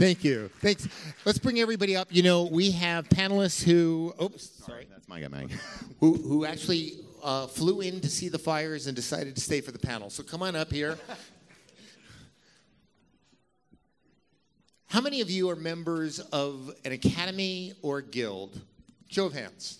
Thank you. Thanks. Let's bring everybody up. You know, we have panelists who... Oops, sorry. That's my guy. Who actually flew in to see the fires and decided to stay for the panel. So come on up here. How many of you are members of an academy or guild? Show of hands.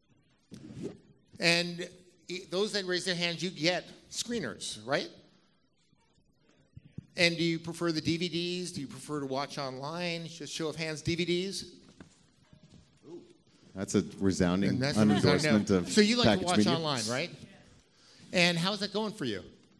And those that raise their hands, you get screeners, right? And do you prefer the DVDs? Do you prefer to watch online? Just show of hands, DVDs? That's a resounding endorsement of So you like to watch media. online, right? And how's that going for you?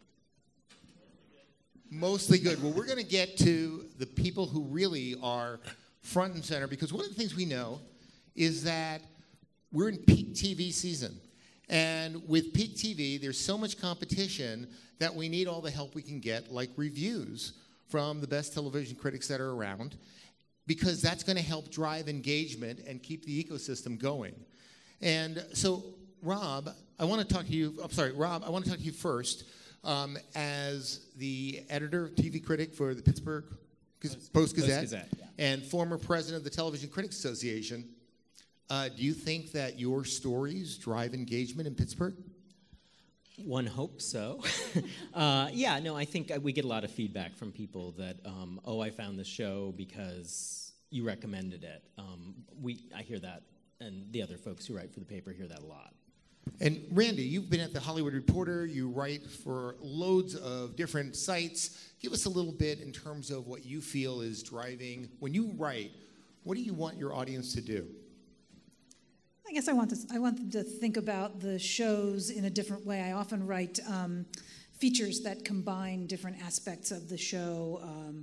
Mostly good. Well, we're going to get to the people who really are front and center, because one of the things we know is that we're in peak TV season. And with peak TV, there's so much competition that we need all the help we can get, like reviews from the best television critics that are around, because that's going to help drive engagement and keep the ecosystem going. And so, Rob, I want to talk to you. I'm sorry, Rob, I want to talk to you first as the editor, TV critic for the Pittsburgh Post-Gazette, and former president of the Television Critics Association. Do you think that your stories drive engagement in Pittsburgh? One hopes so. I think we get a lot of feedback from people that, I found this show because you recommended it. I hear that, and the other folks who write for the paper hear that a lot. And Randy, you've been at the Hollywood Reporter. You write for loads of different sites. Give us a little bit in terms of what you feel is driving. When you write, what do you want your audience to do? I guess I want them to think about the shows in a different way. I often write features that combine different aspects of the show.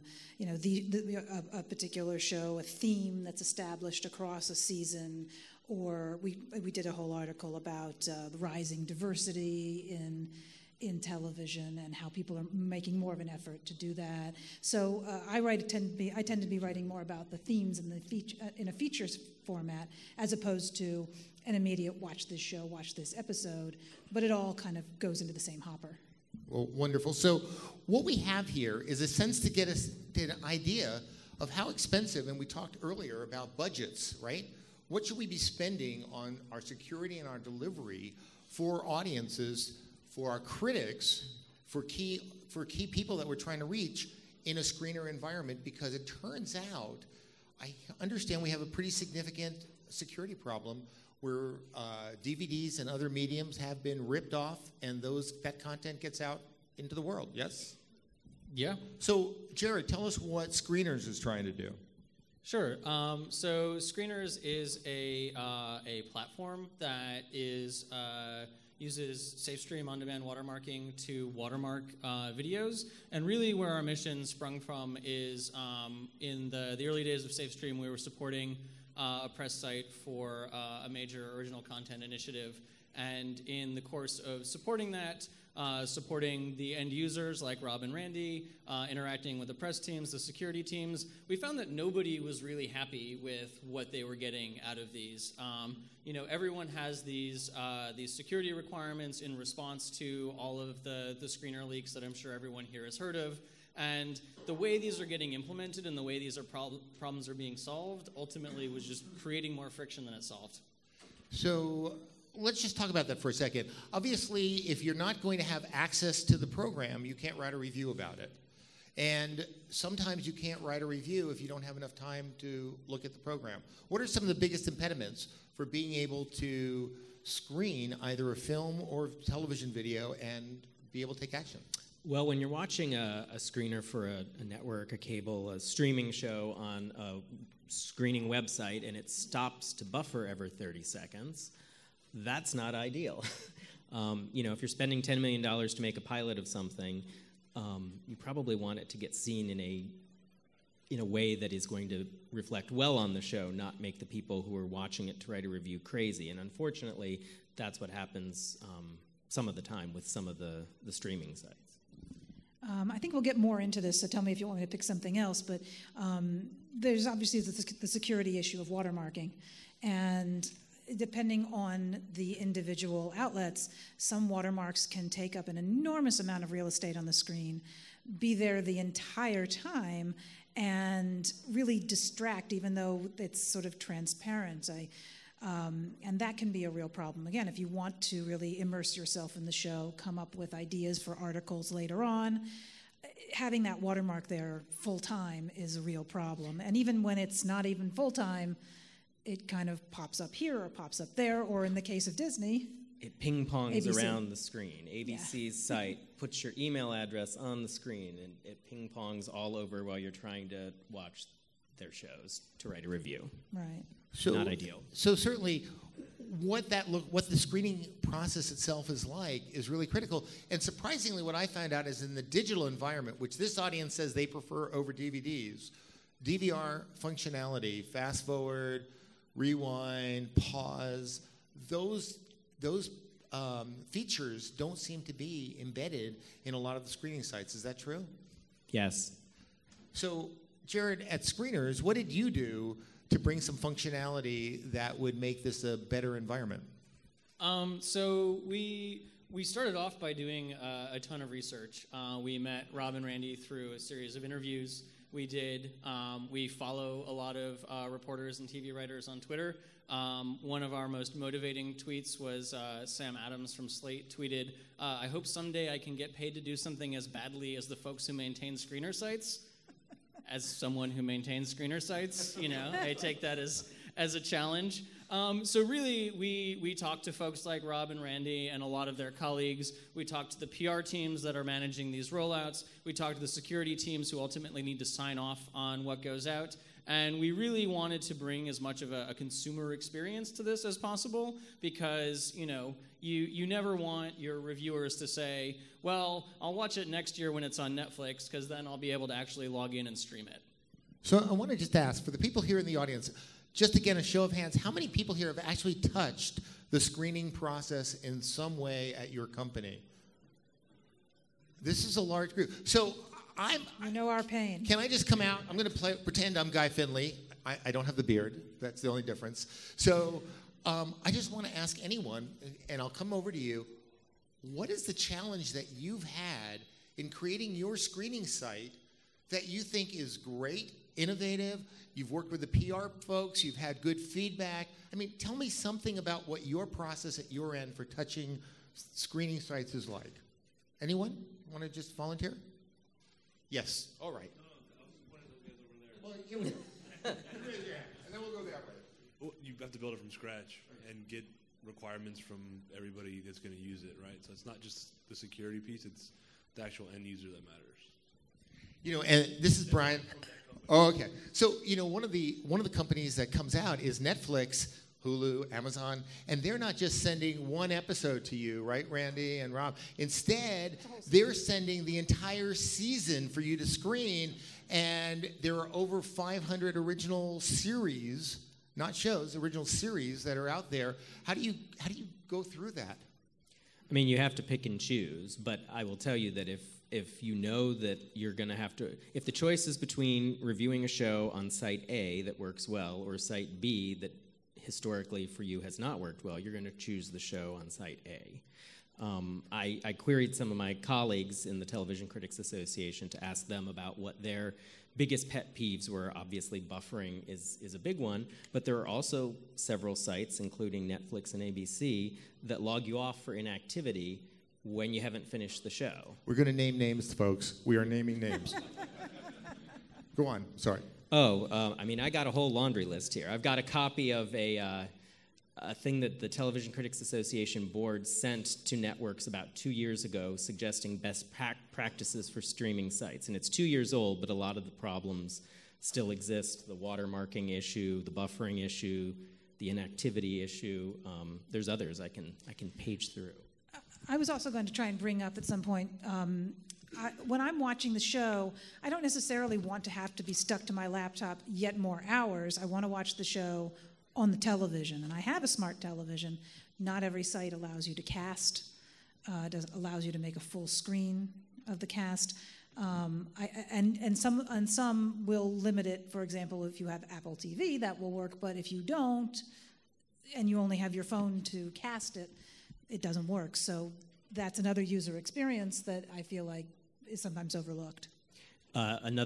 A particular show, a theme that's established across a season, or we did a whole article about the rising diversity in television and how people are making more of an effort to do that. So I tend to be writing more about the themes in a features format, as opposed to an immediate watch this show, watch this episode, but it all kind of goes into the same hopper. Well, wonderful. So what we have here is a sense to get us an idea of how expensive, and we talked earlier about budgets, right? What should we be spending on our security and our delivery for audiences, for our critics, for key people that we're trying to reach in a screener environment? Because it turns out, I understand we have a pretty significant security problem where DVDs and other mediums have been ripped off, and that content gets out into the world. Yes? Yeah. So, Jared, tell us what Screeners is trying to do. Sure. So Screeners is a platform that uses SafeStream on-demand watermarking to watermark videos. And really where our mission sprung from is in the early days of SafeStream, we were supporting a press site for a major original content initiative. And in the course of supporting that, supporting the end users like Rob and Randy, interacting with the press teams, the security teams, we found that nobody was really happy with what they were getting out of these. Everyone has these security requirements in response to all of the screener leaks that I'm sure everyone here has heard of. And the way these are getting implemented and the way these problems are being solved ultimately was just creating more friction than it solved. So let's just talk about that for a second. Obviously, if you're not going to have access to the program, you can't write a review about it. And sometimes you can't write a review if you don't have enough time to look at the program. What are some of the biggest impediments for being able to screen either a film or television video and be able to take action? Well, when you're watching a screener for a network, a cable, a streaming show on a screening website, and it stops to buffer every 30 seconds, that's not ideal. If you're spending $10 million to make a pilot of something, you probably want it to get seen in a way that is going to reflect well on the show, not make the people who are watching it to write a review crazy. And unfortunately, that's what happens some of the time with some of the streaming sites. I think we'll get more into this, so tell me if you want me to pick something else, but there's obviously the security issue of watermarking. And depending on the individual outlets, some watermarks can take up an enormous amount of real estate on the screen, be there the entire time, and really distract, even though it's sort of transparent. And that can be a real problem. Again, if you want to really immerse yourself in the show, come up with ideas for articles later on, having that watermark there full-time is a real problem. And even when it's not even full-time, it kind of pops up here or pops up there, or in the case of Disney, it ping-pongs ABC. around the screen. ABC's site puts your email address on the screen, and it ping-pongs all over while you're trying to watch their shows to write a review. Right. So, not ideal. So certainly, what the screening process itself is like is really critical. And surprisingly, what I found out is in the digital environment, which this audience says they prefer over DVDs, DVR functionality, fast forward, rewind, pause, those features don't seem to be embedded in a lot of the screening sites. Is that true? Yes. So, Jared, at Screeners, what did you do to bring some functionality that would make this a better environment? So we started off by doing a ton of research. We met Rob and Randy through a series of interviews. We follow a lot of reporters and TV writers on Twitter. One of our most motivating tweets was Sam Adams from Slate tweeted, "I hope someday I can get paid to do something as badly as the folks who maintain screener sites." As someone who maintains screener sites, I take that as a challenge. So really, we talked to folks like Rob and Randy and a lot of their colleagues. We talked to the PR teams that are managing these rollouts. We talked to the security teams who ultimately need to sign off on what goes out. And we really wanted to bring as much of a consumer experience to this as possible because, you never want your reviewers to say, well, I'll watch it next year when it's on Netflix because then I'll be able to actually log in and stream it. So I want to just ask, for the people here in the audience, just again, a show of hands, how many people here have actually touched the screening process in some way at your company? This is a large group. So You know our pain. Can I just come out? I'm going to pretend I'm Guy Finley. I don't have the beard. That's the only difference. So I just want to ask anyone, and I'll come over to you, what is the challenge that you've had in creating your screening site that you think is great, innovative? You've worked with the PR folks. You've had good feedback. I mean, tell me something about what your process at your end for touching screening sites is like. Anyone want to just volunteer? Yes. All right. Well, here we go. And then we'll go that way. Well, you have to build it from scratch and get requirements from everybody that's going to use it, right? So it's not just the security piece; it's the actual end user that matters. And this is Brian. Oh, okay. So one of the companies that comes out is Netflix, Hulu, Amazon, and they're not just sending one episode to you, right, Randy and Rob? Instead, they're sending the entire season for you to screen, and there are over 500 original series, not shows, original series that are out there. How do you go through that? I mean, you have to pick and choose, but I will tell you that if you know that you're going to have to, if the choice is between reviewing a show on site A that works well or site B that historically for you has not worked well, you're going to choose the show on site A. I queried some of my colleagues in the Television Critics Association to ask them about what their biggest pet peeves were. Obviously, buffering is a big one, but there are also several sites, including Netflix and ABC, that log you off for inactivity when you haven't finished the show. We're going to name names, folks. We are naming names. Go on. Sorry. I got a whole laundry list here. I've got a copy of a thing that the Television Critics Association board sent to networks about 2 years ago suggesting best practices for streaming sites. And it's 2 years old, but a lot of the problems still exist. The watermarking issue, the buffering issue, the inactivity issue. There's others I can page through. I was also going to try and bring up at some point, when I'm watching the show, I don't necessarily want to have to be stuck to my laptop yet more hours. I want to watch the show on the television, and I have a smart television. Not every site allows you to cast, allows you to make a full screen of the cast. And some will limit it. For example, if you have Apple TV, that will work, but if you don't, and you only have your phone to cast it, it doesn't work. So that's another user experience that I feel like is sometimes overlooked. Another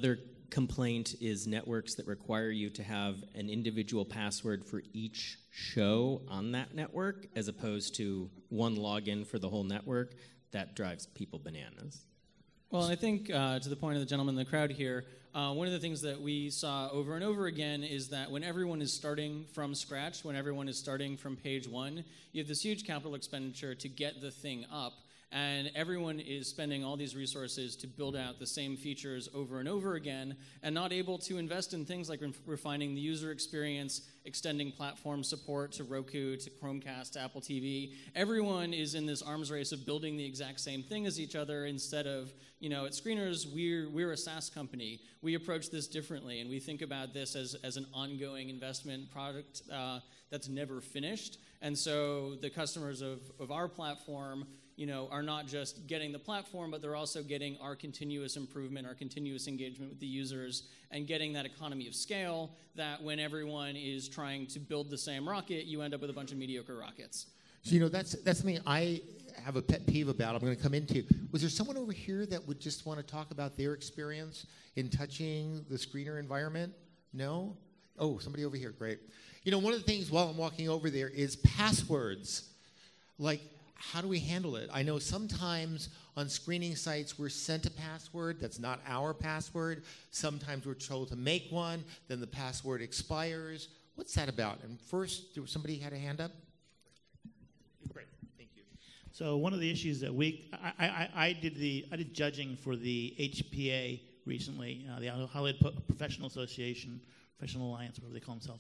complaint is networks that require you to have an individual password for each show on that network as opposed to one login for the whole network. That drives people bananas. Well, and I think to the point of the gentleman in the crowd here, one of the things that we saw over and over again is that when everyone is starting from scratch, when everyone is starting from page one, you have this huge capital expenditure to get the thing up, and everyone is spending all these resources to build out the same features over and over again and not able to invest in things like refining the user experience, extending platform support to Roku, to Chromecast, to Apple TV. Everyone is in this arms race of building the exact same thing as each other instead of, at Screeners, we're a SaaS company. We approach this differently, and we think about this as an ongoing investment product that's never finished. And so the customers of our platform are not just getting the platform, but they're also getting our continuous improvement, our continuous engagement with the users, and getting that economy of scale that when everyone is trying to build the same rocket, you end up with a bunch of mediocre rockets. So, that's something I have a pet peeve about. I'm going to come into. Was there someone over here that would just want to talk about their experience in touching the screener environment? No? Oh, somebody over here. Great. One of the things while I'm walking over there is passwords. Like, how do we handle it? I know sometimes on screening sites we're sent a password that's not our password. Sometimes we're told to make one, then the password expires. What's that about? And first, somebody had a hand up? Great, thank you. So one of the issues that I did judging for the HPA recently, the Hollywood Professional Association, Professional Alliance, whatever they call themselves.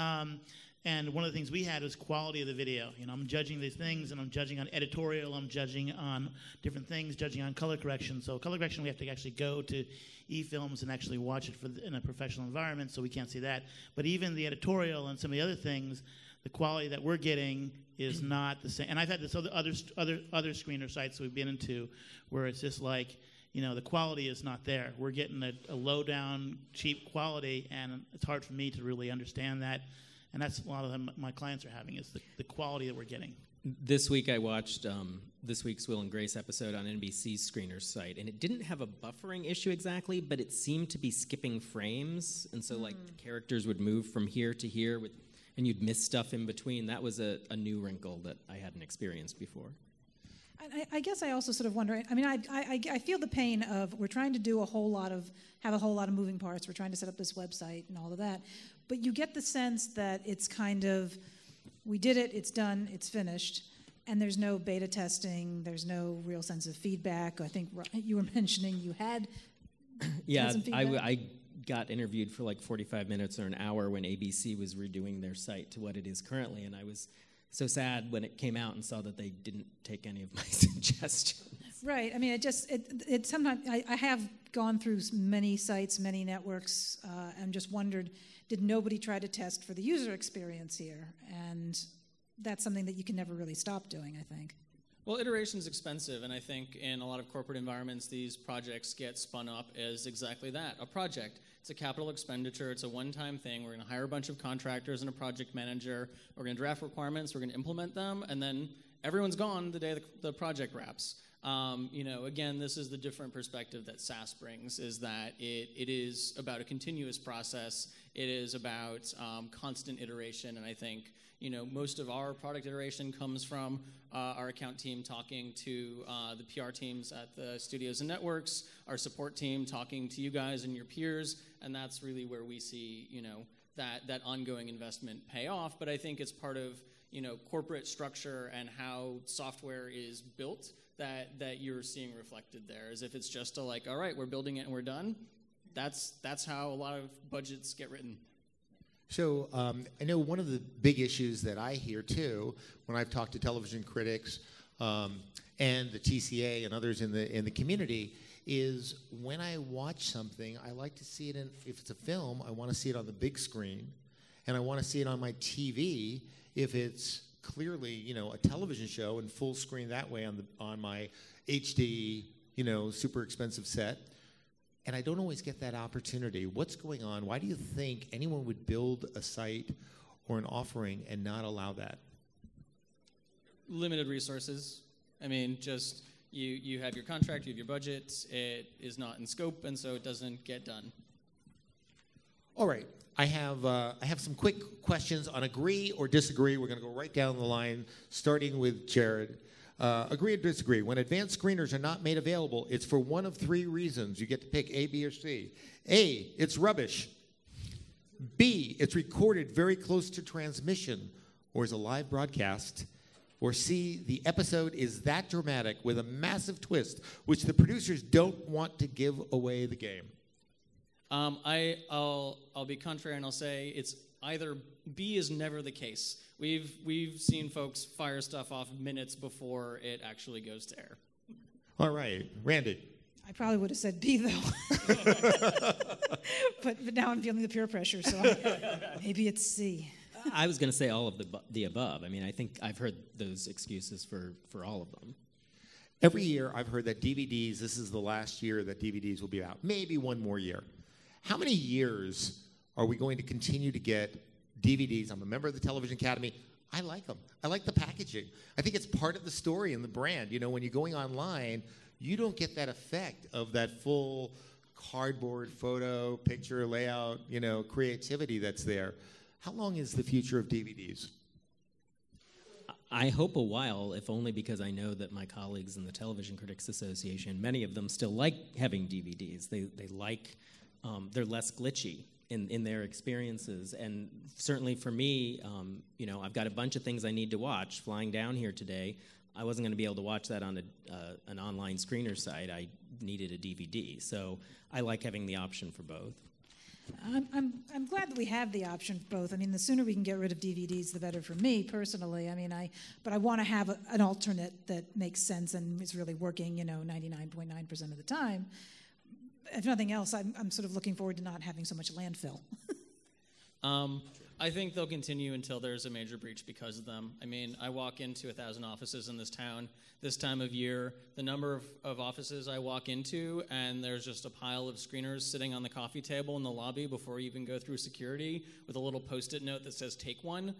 And one of the things we had was quality of the video. I'm judging these things, and I'm judging on editorial, I'm judging on different things, judging on color correction. So color correction, we have to actually go to eFilms and actually watch it in a professional environment, so we can't see that. But even the editorial and some of the other things, the quality that we're getting is not the same. And I've had this other screener sites that we've been into where it's just like, the quality is not there. We're getting a low-down, cheap quality, and it's hard for me to really understand that. And that's a lot of my clients are having is the quality that we're getting. This week I watched this week's Will and Grace episode on NBC's Screener's site, and it didn't have a buffering issue exactly, but it seemed to be skipping frames, and so the characters would move from here to here, and you'd miss stuff in between. That was a new wrinkle that I hadn't experienced before. I guess I also sort of wonder. I mean, I feel the pain of we're trying to have a whole lot of moving parts. We're trying to set up this website and all of that, but you get the sense that it's kind of, we did it, it's done, it's finished, and there's no beta testing. There's no real sense of feedback. I think you were mentioning you had. Yeah, some feedback. I got interviewed for like 45 minutes or an hour when ABC was redoing their site to what it is currently, and I was so sad when it came out and saw that they didn't take any of my suggestions. Right. I mean, it sometimes I have gone through many sites, many networks, and just wondered, did nobody try to test for the user experience here? And that's something that you can never really stop doing, I think. Well, iteration is expensive, and I think in a lot of corporate environments, these projects get spun up as exactly that, a project. It's a capital expenditure. It's a one-time thing. We're going to hire a bunch of contractors and a project manager. We're going to draft requirements. We're going to implement them, and then everyone's gone the day the project wraps. Again, this is the different perspective that SaaS brings, is that it is about a continuous process. It is about constant iteration, and I think most of our product iteration comes from our account team talking to the PR teams at the studios and networks, our support team talking to you guys and your peers, and that's really where we see that ongoing investment pay off. But I think it's part of corporate structure and how software is built that you're seeing reflected there. As if it's just all right, we're building it and we're done. That's how a lot of budgets get written. So I know one of the big issues that I hear, too, when I've talked to television critics and the TCA and others in the community, is when I watch something, I like to see it if it's a film, I want to see it on the big screen, and I want to see it on my TV if it's clearly, a television show and full screen that way on my HD, super expensive set. And I don't always get that opportunity. What's going on? Why do you think anyone would build a site or an offering and not allow that? Limited resources. I mean, just you have your contract, you have your budget. It is not in scope, and so it doesn't get done. All right. I have some quick questions on agree or disagree. We're going to go right down the line, starting with Jared. Agree or disagree? When advanced screeners are not made available, it's for one of three reasons. You get to pick A, B, or C. A, it's rubbish. B, it's recorded very close to transmission or is a live broadcast. Or C, the episode is that dramatic with a massive twist, which the producers don't want to give away the game. I'll be contrary and I'll say it's either B is never the case. We've seen folks fire stuff off minutes before it actually goes to air. All right, Randy. I probably would have said B, though. but now I'm feeling the peer pressure, so maybe it's C. I was going to say all of the above. I mean, I think I've heard those excuses for all of them. Every year I've heard that DVDs, this is the last year that DVDs will be out. Maybe one more year. How many years are we going to continue to get DVDs? I'm a member of the Television Academy. I like them. I like the packaging. I think it's part of the story and the brand. You know, when you're going online, you don't get that effect of that full cardboard photo, picture, layout, you know, creativity that's there. How long is the future of DVDs? I hope a while, if only because I know that my colleagues in the Television Critics Association, many of them still like having DVDs. They like, they're less glitchy in their experiences. And certainly for me, you know, I've got a bunch of things I need to watch. Flying down here today, I wasn't going to be able to watch that on an online screener site. I needed a DVD. So I like having the option for both. I'm glad that we have the option for both. I mean, the sooner we can get rid of DVDs, the better for me personally. I mean, but I want to have an alternate that makes sense and is really working, you know, 99.9% of the time. If nothing else, I'm sort of looking forward to not having so much landfill. I think they'll continue until there's a major breach because of them. I mean, I walk into 1,000 offices in this town this time of year. The number of offices I walk into, and there's just a pile of screeners sitting on the coffee table in the lobby before you even go through security with a little Post-it note that says "Take one."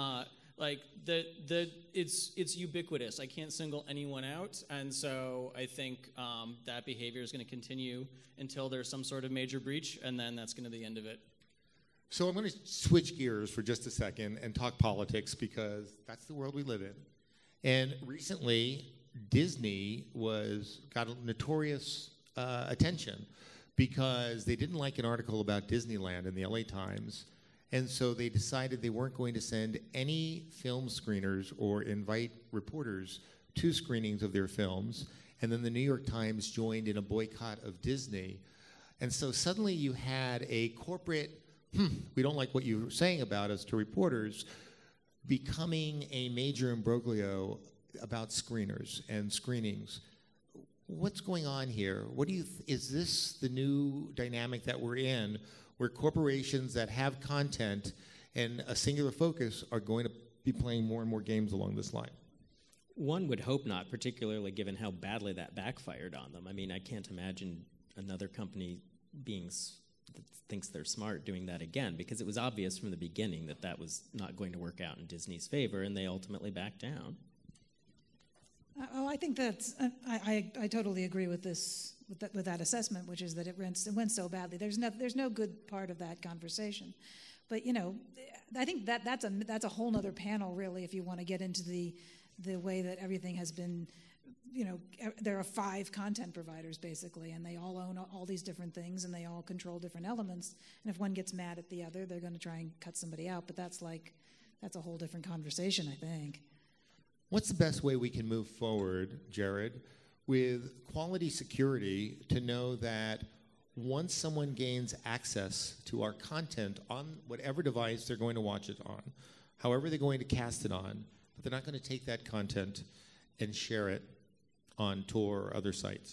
It's ubiquitous. I can't single anyone out, and so I think that behavior is going to continue until there's some sort of major breach, and then that's going to be the end of it. So I'm going to switch gears for just a second and talk politics because that's the world we live in. And recently, Disney got notorious attention because they didn't like an article about Disneyland in the LA Times. And so they decided they weren't going to send any film screeners or invite reporters to screenings of their films. And then the New York Times joined in a boycott of Disney. And so suddenly you had a corporate, we don't like what you're saying about us to reporters, becoming a major imbroglio about screeners and screenings. What's going on here? Is this the new dynamic that we're in, where corporations that have content and a singular focus are going to be playing more and more games along this line? One would hope not, particularly given how badly that backfired on them. I mean, I can't imagine another company that thinks they're smart doing that again, because it was obvious from the beginning that was not going to work out in Disney's favor, and they ultimately backed down. I think that's. I totally agree with this, with that assessment, which is that it went so badly. There's no good part of that conversation, but you know, I think that's a whole other panel really. If you want to get into the way that everything has been, you know, there are 5 content providers basically, and they all own all these different things, and they all control different elements. And if one gets mad at the other, they're going to try and cut somebody out. But that's a whole different conversation, I think. What's the best way we can move forward, Jared, with quality security to know that once someone gains access to our content on whatever device they're going to watch it on, however they're going to cast it on, but they're not going to take that content and share it on Tor or other sites?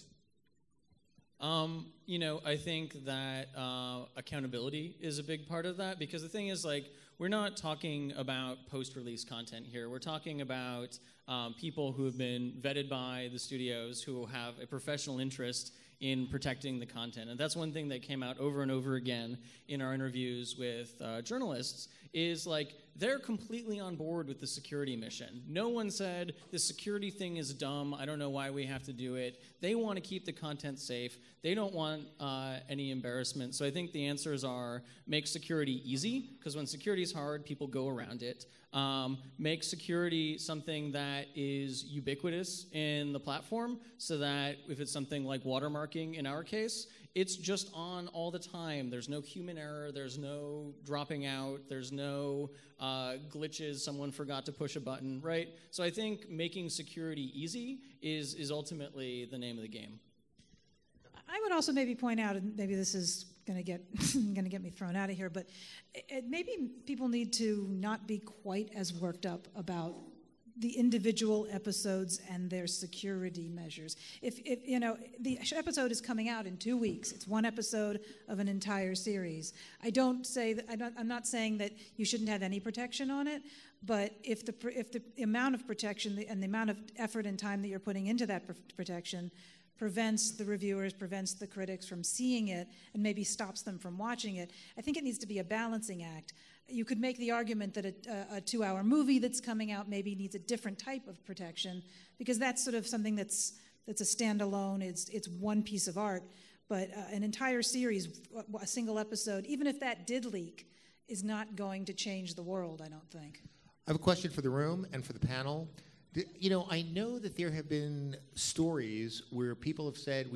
You know, I think that accountability is a big part of that, because the thing is, like, we're not talking about post-release content here. We're talking about people who have been vetted by the studios, who have a professional interest in protecting the content. And that's one thing that came out over and over again in our interviews with journalists is like they're completely on board with the security mission. No one said the security thing is dumb. I don't know why we have to do it. They want to keep the content safe. They don't want any embarrassment. So I think the answers are make security easy, because when security is hard, people go around it. Make security something that is ubiquitous in the platform, so that if it's something like watermarking in our case, it's just on all the time. There's no human error. There's no dropping out. There's no glitches. Someone forgot to push a button, right? So I think making security easy is ultimately the name of the game. I would also maybe point out, and maybe this is going to get me thrown out of here, but maybe people need to not be quite as worked up about the individual episodes and their security measures. If you know, the episode is coming out in 2 weeks. It's one episode of an entire series. I'm not saying that you shouldn't have any protection on it, but if the amount of protection and the amount of effort and time that you're putting into that protection prevents the reviewers, prevents the critics from seeing it, and maybe stops them from watching it, I think it needs to be a balancing act. You could make the argument that a 2-hour movie that's coming out maybe needs a different type of protection, because that's sort of something that's a standalone, it's one piece of art. But an entire series, a single episode, even if that did leak, is not going to change the world, I don't think. I have a question for the room and for the panel. You know, I know that there have been stories where people have said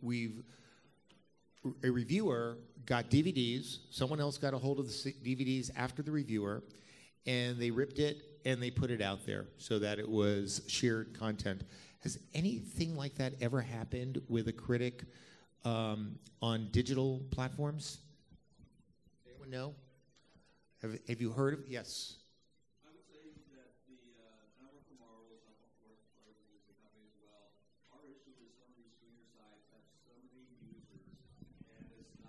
a reviewer got DVDs, someone else got a hold of the DVDs after the reviewer, and they ripped it and they put it out there so that it was shared content. Has anything like that ever happened with a critic on digital platforms? Anyone know? Have you heard of? Yes. I would say that I work for Marvel, so I'm of course part of the company as well. Our issue is some of these screener sites have so many users, and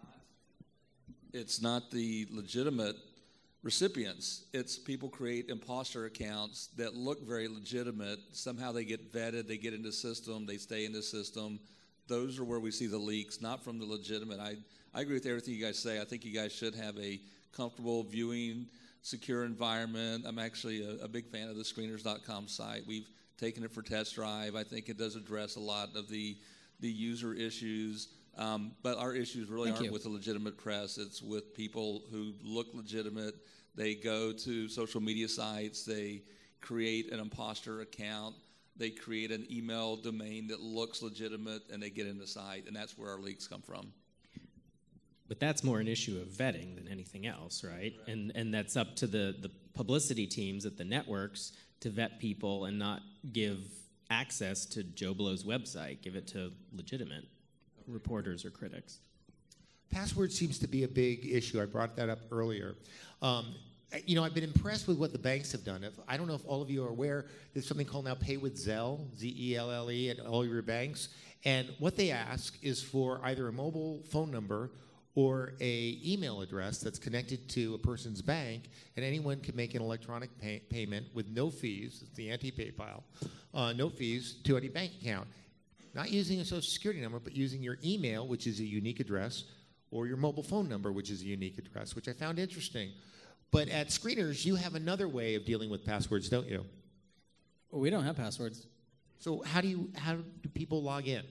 it's not the legitimate recipients. It's people create imposter accounts that look very legitimate. Somehow they get vetted, they get into the system, they stay in the system. Those are where we see the leaks, not from the legitimate. I agree with everything you guys say. I think you guys should have a comfortable viewing, secure environment. I'm actually a big fan of the screeners.com site. We've taken it for test drive. I think it does address a lot of the user issues. But our issues really aren't with the legitimate press. It's with people who look legitimate. They go to social media sites. They create an imposter account. They create an email domain that looks legitimate, and they get in the site. And that's where our leaks come from. But that's more an issue of vetting than anything else, right? And that's up to the publicity teams at the networks to vet people and not give access to Joe Blow's website. Give it to legitimate reporters or critics. Password seems to be a big issue. I brought that up earlier. You know, I've been impressed with what the banks have done. I don't know if all of you are aware, there's something called now Pay with Zelle, Z-E-L-L-E, at all your banks. And what they ask is for either a mobile phone number or a email address that's connected to a person's bank, and anyone can make an electronic payment with no fees. It's the anti-PayPal. No fees to any bank account. Not using a social security number, but using your email, which is a unique address, or your mobile phone number, which is a unique address, which I found interesting. But at Screeners, you have another way of dealing with passwords, don't you? Well, we don't have passwords. So how do people log in?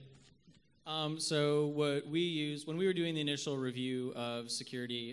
So what we used when we were doing the initial review of security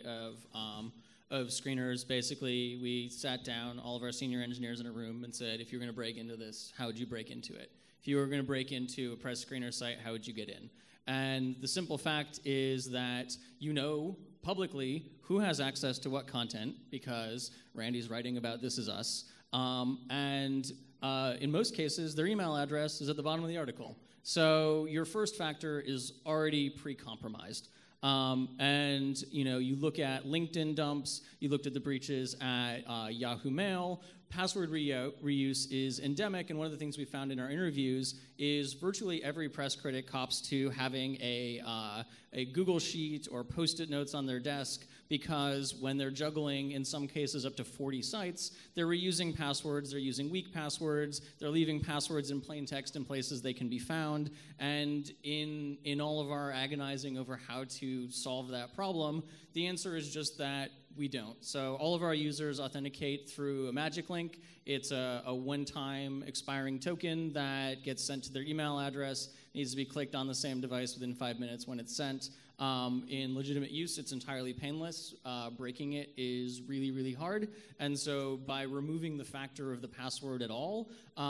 of Screeners, basically we sat down, all of our senior engineers in a room, and said, if you're going to break into this, how would you break into it? If you were going to break into a press screener site, how would you get in? And the simple fact is that you know publicly who has access to what content, because Randy's writing about This Is Us. And in most cases, their email address is at the bottom of the article. So your first factor is already pre-compromised. And you look at LinkedIn dumps, you looked at the breaches at Yahoo Mail. Password reuse is endemic, and one of the things we found in our interviews is virtually every press critic cops to having a Google Sheet or Post-it notes on their desk because when they're juggling, in some cases, up to 40 sites, they're reusing passwords, they're using weak passwords, they're leaving passwords in plain text in places they can be found, and in all of our agonizing over how to solve that problem, the answer is just that we don't. So all of our users authenticate through a magic link. It's a one-time expiring token that gets sent to their email address, needs to be clicked on the same device within 5 minutes when it's sent. In legitimate use, it's entirely painless. Breaking it is really, really hard. And so by removing the factor of the password at all,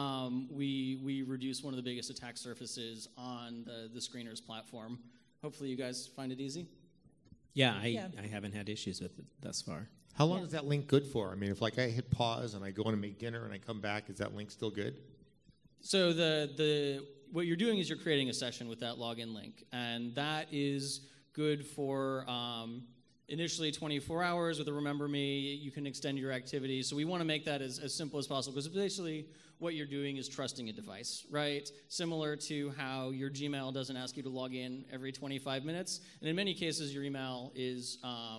we reduce one of the biggest attack surfaces on the Screeners platform. Hopefully you guys find it easy. Yeah, I haven't had issues with it thus far. How long is that link good for? I mean, if like I hit pause and I go in and make dinner and I come back, is that link still good? So what you're doing is you're creating a session with that login link, and that is good for initially 24 hours with a Remember Me. You can extend your activity. So we want to make that as simple as possible, because basically what you're doing is trusting a device, right? Similar to how your Gmail doesn't ask you to log in every 25 minutes. And in many cases, your email is,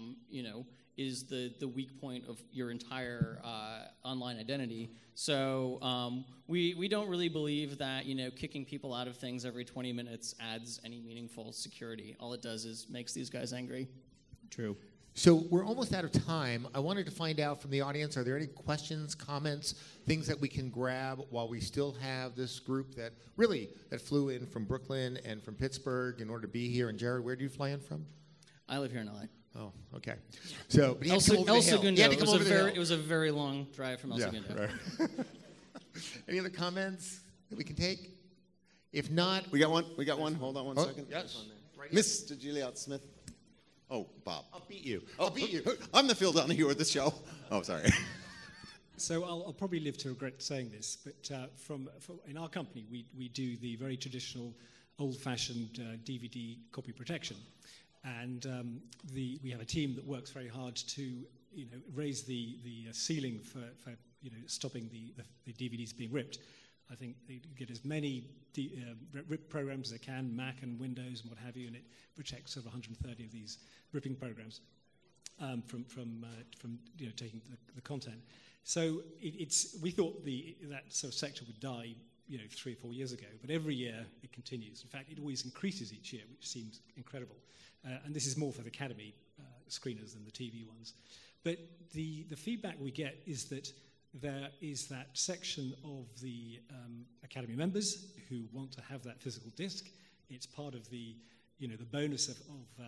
is the weak point of your entire online identity. So we don't really believe that kicking people out of things every 20 minutes adds any meaningful security. All it does is makes these guys angry. True. So we're almost out of time. I wanted to find out from the audience, are there any questions, comments, things that we can grab while we still have this group that flew in from Brooklyn and from Pittsburgh in order to be here? And Jared, where do you fly in from? I live here in LA. Oh, okay. So, but El Segundo. It was a very long drive from El Segundo. Right. Any other comments that we can take? If not, we got one. Hold on one second. Yes. Mr. Gilead Smith. Oh, Bob. I'll beat you. I'll beat you. I'm the Phil Donahue of this show. Oh, sorry. So I'll probably live to regret saying this, but in our company, we do the very traditional, old-fashioned DVD copy protection. And we have a team that works very hard to raise the ceiling for stopping the DVDs being ripped. I think they get as many rip programs as they can, Mac and Windows and what have you, and it protects over 130 of these ripping programs from taking the content. So we thought that sort of sector would die 3 or 4 years ago, but every year it continues. In fact, it always increases each year, which seems incredible. And this is more for the Academy screeners than the TV ones. But the feedback we get is that there is that section of the Academy members who want to have that physical disc. It's part of the bonus of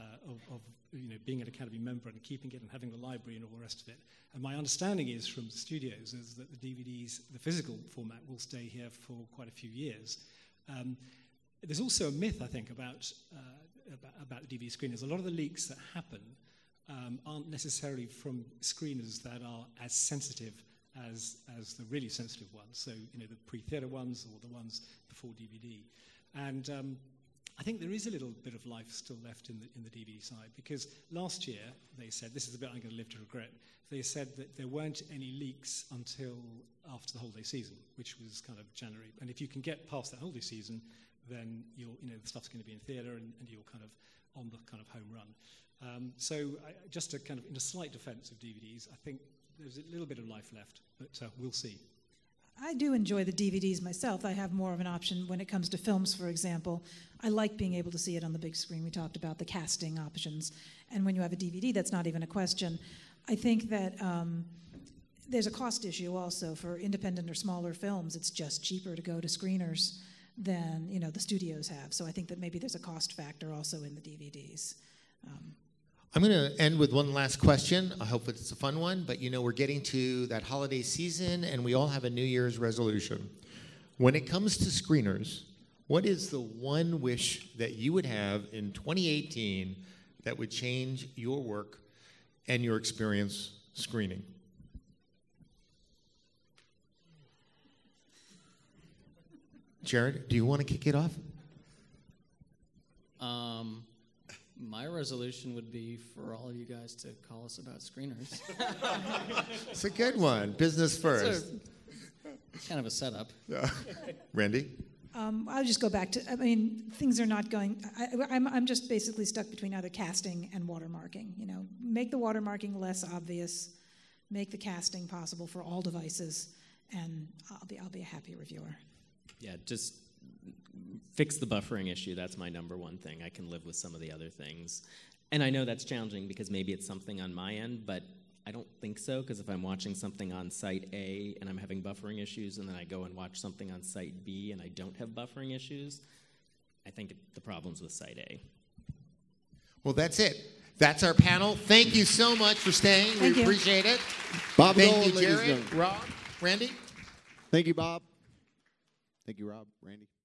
being an Academy member and keeping it and having the library and all the rest of it. And my understanding is from the studios is that the DVDs, the physical format, will stay here for quite a few years. There's also a myth, I think, about the DVD screeners. A lot of the leaks that happen aren't necessarily from screeners that are as sensitive as the really sensitive ones. So, the pre-theater ones or the ones before DVD. And I think there is a little bit of life still left in the DVD side, because last year they said, this is the bit I'm going to live to regret, they said that there weren't any leaks until after the holiday season, which was kind of January. And if you can get past that holiday season, then the stuff's going to be in theatre and you're kind of on the kind of home run. Just to kind of, in a slight defence of DVDs, I think there's a little bit of life left, but we'll see. I do enjoy the DVDs myself. I have more of an option when it comes to films, for example. I like being able to see it on the big screen. We talked about the casting options. And when you have a DVD, that's not even a question. I think that there's a cost issue also for independent or smaller films. It's just cheaper to go to screeners than the studios have. So I think that maybe there's a cost factor also in the DVDs. I'm going to end with one last question. I hope it's a fun one, but we're getting to that holiday season, and we all have a New Year's resolution. When it comes to screeners, what is the one wish that you would have in 2018 that would change your work and your experience screening? Jared, do you want to kick it off? My resolution would be for all of you guys to call us about screeners. It's a good one. Business first. It's kind of a setup. Randy? I'll just go back to, I mean, things are not going, I'm just basically stuck between either casting and watermarking. You know, make the watermarking less obvious, make the casting possible for all devices, and I'll be a happy reviewer. Yeah, just fix the buffering issue. That's my number one thing. I can live with some of the other things. And I know that's challenging because maybe it's something on my end, but I don't think so, because if I'm watching something on site A and I'm having buffering issues, and then I go and watch something on site B and I don't have buffering issues, I think the problem's with site A. Well, that's it. That's our panel. Thank you so much for staying. Thank we you. appreciate it. Bob Thank Gold, you, ladies and Jared, gentlemen. Rob, Randy. Thank you, Bob. Thank you, Rob, Randy.